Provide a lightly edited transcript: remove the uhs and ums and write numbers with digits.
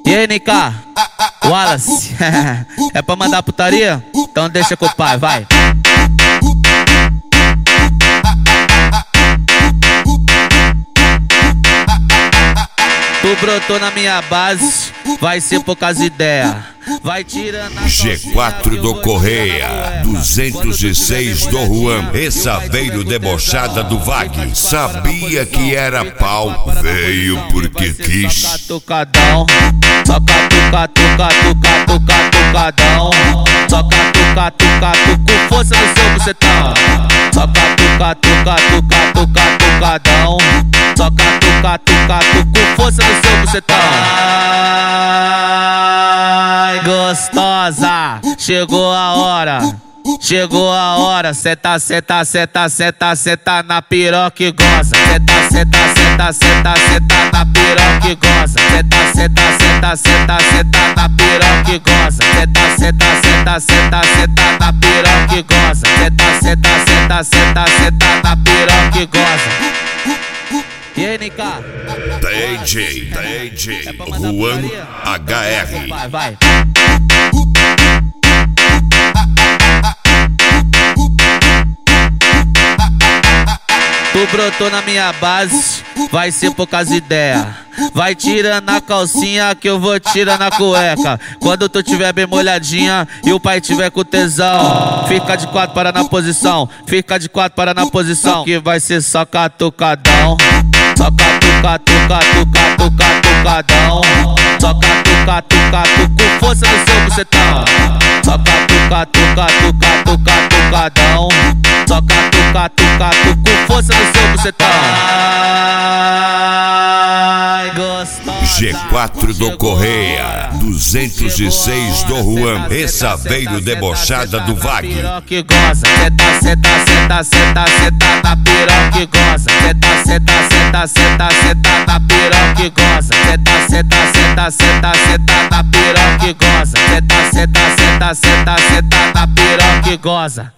E aí, NK, Wallace, é pra mandar putaria? Então deixa com o pai, vai. Tu brotou na minha base, vai ser poucas ideias. Vai tirando a G4 do Correia, 206 do Juan, essa veio debochada do Vag. Sabia que era pau, veio porque quis. Soca tucadão, soca tuca tuca tuca tuca tucadão. Soca tuca tuca tuca, força no seu bucetão. Soca tuca tuca tuca tuca tucadão. Soca tuca tuca tuca, força no seu bucetão. Ai, gostosa, chegou a hora. Chegou a hora, senta, senta, senta, senta, senta na piroca e goza. Senta, senta, senta, senta, senta na piroca e goza. Senta, senta, senta, senta, senta na piroca e goza. Senta, senta, senta, senta, senta na piroca e goza. Senta, senta, senta, senta, senta na piroca e goza. E aí, NK? DJ Juan HR. Vai, vai. Tu brotou na minha base, vai ser poucas ideias. Vai tirando a calcinha que eu vou tirando a cueca. Quando tu tiver bem molhadinha e o pai tiver com tesão, fica de quatro para na posição, fica de quatro para na posição. Que vai ser soca tucadão. Soca tuca tuca tuca tuca tucadão. Soca tuca tuca tuca, força no seu bucetão. Soca tuca tuca tuca tuca tucadão. Soca tuca tuca tuca, força no seu bucetão. Ai, gostosa. G4 do Correia, 206 do Juan, essa veio debochada do Vag. Que goza, senta, senta, senta, senta, senta na piroca e goza. Senta, senta, senta, senta, senta na piroca e goza. Senta, senta, senta, senta, senta na piroca e goza. Senta, senta, senta, senta, senta na piroca e goza.